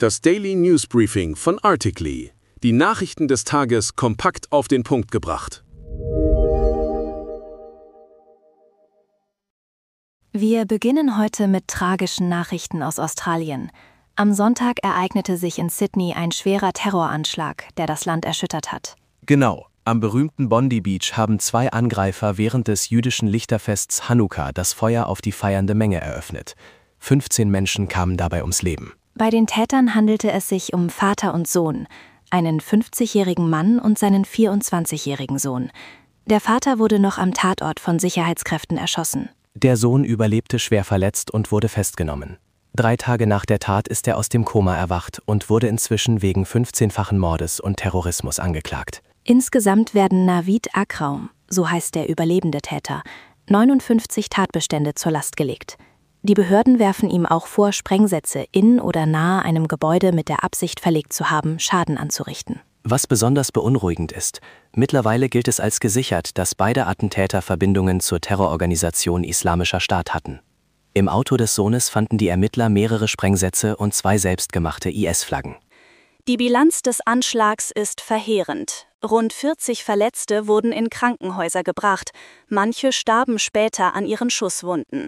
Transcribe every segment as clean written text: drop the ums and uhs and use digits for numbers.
Das Daily News Briefing von Articly. Die Nachrichten des Tages kompakt auf den Punkt gebracht. Wir beginnen heute mit tragischen Nachrichten aus Australien. Am Sonntag ereignete sich in Sydney ein schwerer Terroranschlag, der das Land erschüttert hat. Genau, am berühmten Bondi Beach haben 2 Angreifer während des jüdischen Lichterfests Hanukkah das Feuer auf die feiernde Menge eröffnet. 15 Menschen kamen dabei ums Leben. Bei den Tätern handelte es sich um Vater und Sohn, einen 50-jährigen Mann und seinen 24-jährigen Sohn. Der Vater wurde noch am Tatort von Sicherheitskräften erschossen. Der Sohn überlebte schwer verletzt und wurde festgenommen. 3 Tage nach der Tat ist er aus dem Koma erwacht und wurde inzwischen wegen 15-fachen Mordes und Terrorismus angeklagt. Insgesamt werden Navid Akraum, so heißt der überlebende Täter, 59 Tatbestände zur Last gelegt. Die Behörden werfen ihm auch vor, Sprengsätze in oder nahe einem Gebäude mit der Absicht verlegt zu haben, Schaden anzurichten. Was besonders beunruhigend ist, mittlerweile gilt es als gesichert, dass beide Attentäter Verbindungen zur Terrororganisation Islamischer Staat hatten. Im Auto des Sohnes fanden die Ermittler mehrere Sprengsätze und 2 selbstgemachte IS-Flaggen. Die Bilanz des Anschlags ist verheerend. Rund 40 Verletzte wurden in Krankenhäuser gebracht, manche starben später an ihren Schusswunden.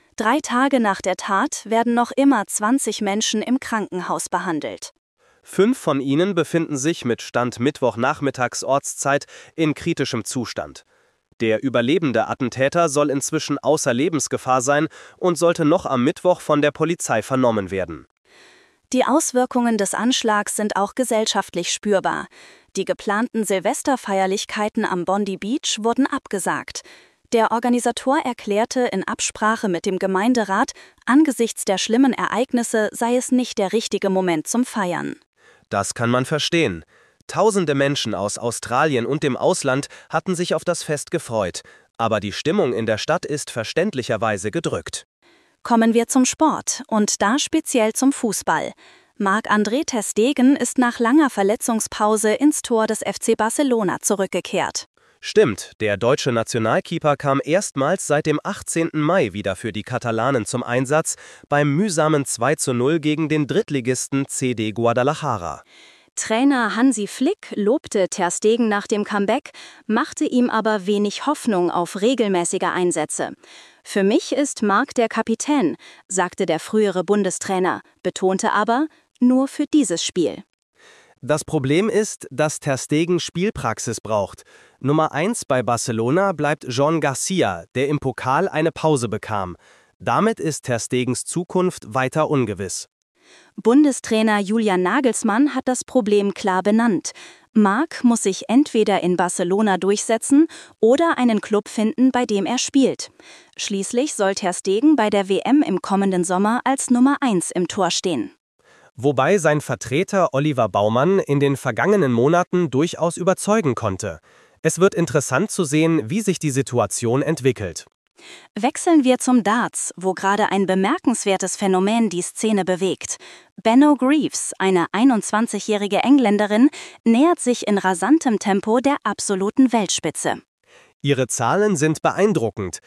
3 Tage nach der Tat werden noch immer 20 Menschen im Krankenhaus behandelt. 5 von ihnen befinden sich mit Stand Mittwochnachmittags Ortszeit in kritischem Zustand. Der überlebende Attentäter soll inzwischen außer Lebensgefahr sein und sollte noch am Mittwoch von der Polizei vernommen werden. Die Auswirkungen des Anschlags sind auch gesellschaftlich spürbar. Die geplanten Silvesterfeierlichkeiten am Bondi Beach wurden abgesagt. Der Organisator erklärte in Absprache mit dem Gemeinderat, angesichts der schlimmen Ereignisse sei es nicht der richtige Moment zum Feiern. Das kann man verstehen. Tausende Menschen aus Australien und dem Ausland hatten sich auf das Fest gefreut, aber die Stimmung in der Stadt ist verständlicherweise gedrückt. Kommen wir zum Sport und da speziell zum Fußball. Marc-André ter Stegen ist nach langer Verletzungspause ins Tor des FC Barcelona zurückgekehrt. Stimmt, der deutsche Nationalkeeper kam erstmals seit dem 18. Mai wieder für die Katalanen zum Einsatz beim mühsamen 2:0 gegen den Drittligisten CD Guadalajara. Trainer Hansi Flick lobte ter Stegen nach dem Comeback, machte ihm aber wenig Hoffnung auf regelmäßige Einsätze. Für mich ist Marc der Kapitän, sagte der frühere Bundestrainer, betonte aber, nur für dieses Spiel. Das Problem ist, dass ter Stegen Spielpraxis braucht. Nummer 1 bei Barcelona bleibt Jon Garcia, der im Pokal eine Pause bekam. Damit ist ter Stegens Zukunft weiter ungewiss. Bundestrainer Julian Nagelsmann hat das Problem klar benannt. Marc muss sich entweder in Barcelona durchsetzen oder einen Club finden, bei dem er spielt. Schließlich soll ter Stegen bei der WM im kommenden Sommer als Nummer 1 im Tor stehen. Wobei sein Vertreter Oliver Baumann in den vergangenen Monaten durchaus überzeugen konnte. Es wird interessant zu sehen, wie sich die Situation entwickelt. Wechseln wir zum Darts, wo gerade ein bemerkenswertes Phänomen die Szene bewegt. Benno Greaves, eine 21-jährige Engländerin, nähert sich in rasantem Tempo der absoluten Weltspitze. Ihre Zahlen sind beeindruckend.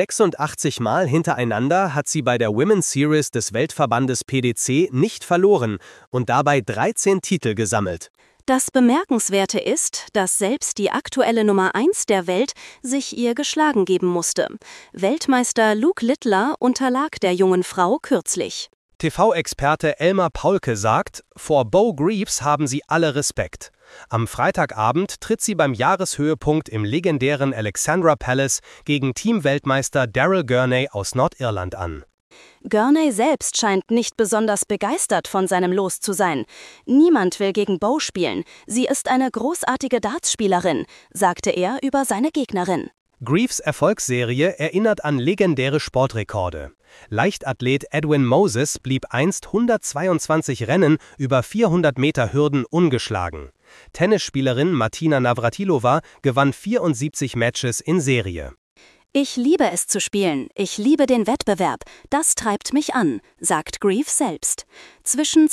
86 Mal hintereinander hat sie bei der Women's Series des Weltverbandes PDC nicht verloren und dabei 13 Titel gesammelt. Das Bemerkenswerte ist, dass selbst die aktuelle Nummer 1 der Welt sich ihr geschlagen geben musste. Weltmeister Luke Littler unterlag der jungen Frau kürzlich. TV-Experte Elmar Paulke sagt, vor Bo Greaves haben sie alle Respekt. Am Freitagabend tritt sie beim Jahreshöhepunkt im legendären Alexandra Palace gegen Teamweltmeister Daryl Gurney aus Nordirland an. Gurney selbst scheint nicht besonders begeistert von seinem Los zu sein. Niemand will gegen Bo spielen. Sie ist eine großartige Dartspielerin, sagte er über seine Gegnerin. Greaves' Erfolgsserie erinnert an legendäre Sportrekorde. Leichtathlet Edwin Moses blieb einst 122 Rennen über 400 Meter Hürden ungeschlagen. Tennisspielerin Martina Navratilova gewann 74 Matches in Serie. Ich liebe es zu spielen, ich liebe den Wettbewerb, das treibt mich an, sagt Greaves selbst. Zwischen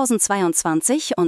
2022 und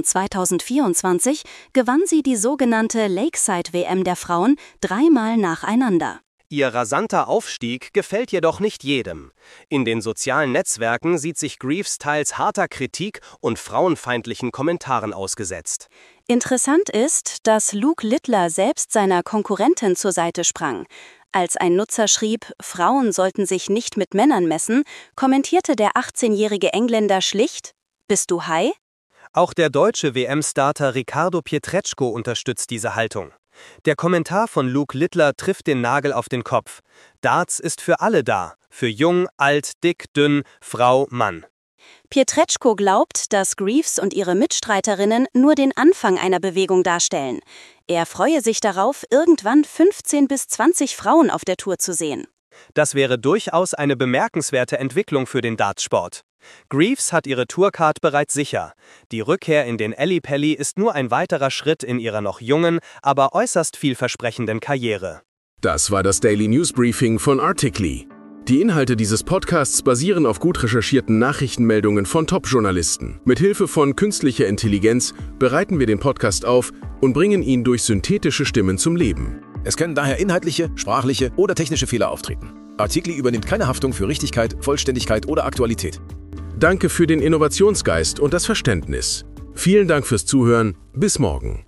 2024 gewann sie die sogenannte Lakeside-WM der Frauen 3-mal nacheinander. Ihr rasanter Aufstieg gefällt jedoch nicht jedem. In den sozialen Netzwerken sieht sich Greaves teils harter Kritik und frauenfeindlichen Kommentaren ausgesetzt. Interessant ist, dass Luke Littler selbst seiner Konkurrentin zur Seite sprang. Als ein Nutzer schrieb, Frauen sollten sich nicht mit Männern messen, kommentierte der 18-jährige Engländer schlicht: Bist du high? Auch der deutsche WM-Starter Riccardo Pietreczko unterstützt diese Haltung. Der Kommentar von Luke Littler trifft den Nagel auf den Kopf. Darts ist für alle da. Für jung, alt, dick, dünn, Frau, Mann. Pietreczko glaubt, dass Greaves und ihre Mitstreiterinnen nur den Anfang einer Bewegung darstellen. Er freue sich darauf, irgendwann 15 bis 20 Frauen auf der Tour zu sehen. Das wäre durchaus eine bemerkenswerte Entwicklung für den Dartsport. Greaves hat ihre Tourcard bereits sicher. Die Rückkehr in den Ellipelli ist nur ein weiterer Schritt in ihrer noch jungen, aber äußerst vielversprechenden Karriere. Das war das Daily News Briefing von Articly. Die Inhalte dieses Podcasts basieren auf gut recherchierten Nachrichtenmeldungen von Top-Journalisten. Mit Hilfe von künstlicher Intelligenz bereiten wir den Podcast auf und bringen ihn durch synthetische Stimmen zum Leben. Es können daher inhaltliche, sprachliche oder technische Fehler auftreten. Articly übernimmt keine Haftung für Richtigkeit, Vollständigkeit oder Aktualität. Danke für den Innovationsgeist und das Verständnis. Vielen Dank fürs Zuhören. Bis morgen.